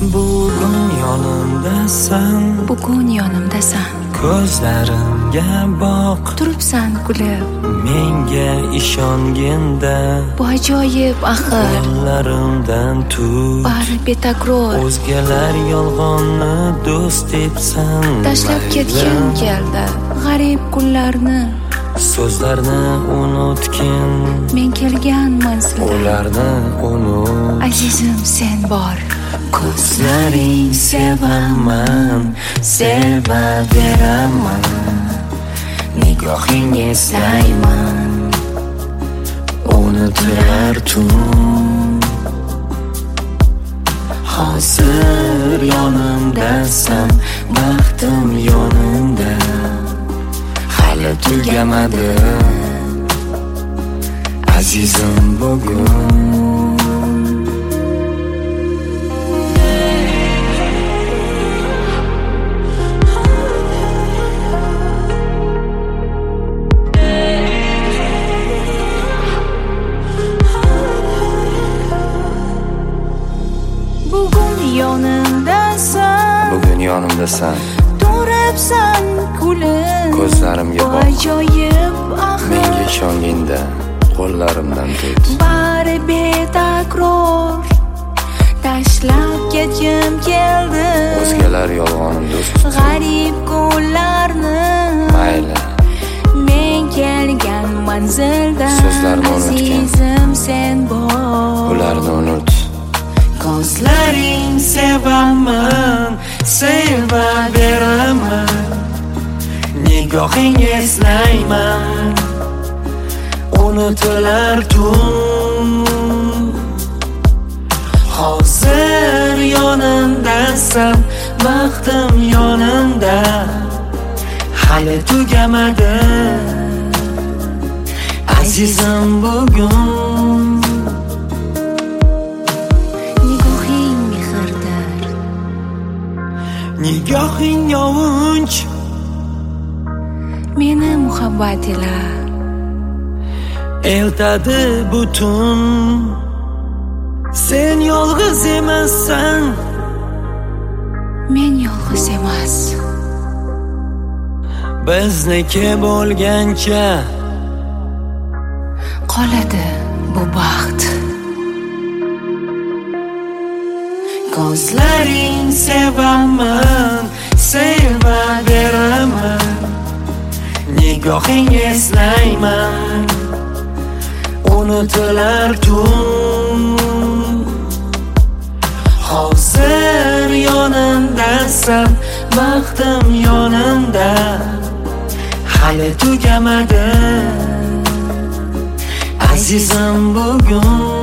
Bugun yonimdasan, bugun yonimdasan. ko'zlarimga boq, Turibsan kulib, menga ishonginda. bu ajoyib axir. Qo'llarimdan tut, Bari betakror. o'zgalar yolg'onni do'st debsan. Tashlab ketgim keldi g'arib kunlarni. So'zlarni unutgin, Men kelgan manzilda ularni unut. azizim sen bor. Ko'zlaring sevaman, sevaveraman. Nigohing eslayman, unutirar tun. Hozir yonimdasan, baxtim yonimda. Hali tugamadi azizim bugun. Bugun yonimdasan, Bugun yonimdasan, turibsan kulib, ko'zlarimga bu boq, ajoyib axir. menga ishonginda. Qo'llarimdan tut, Bari betakror. Tashlab ketgim keldi o'zgalar yolg'onni do'st. g'arib kunlarni. Mayli, Men kelgan manzilda So'zlarni unutgin, azizim sen bor. ularni unut. Ko'zlaring sevaman, sevaveraman. Nigohing eslayman, unutilar tun. Hozir yonimdasan, baxtim yonimda. Hali tugamadi azizim bugun. Nigohing mehrdir, Nigohing yovunch, meni muhabbat ila. eltadi butun. Sen yolg'iz emassan, Men yolg'iz emas. bizniki bo'lgancha Qoladi bu baxt. ko'zlaring sevaman, sevaveraman. Nigohing eslayman, unutilar tun. Hozir yonimdasan, baxtim yonimda. Hali tugamadi azizim bugun.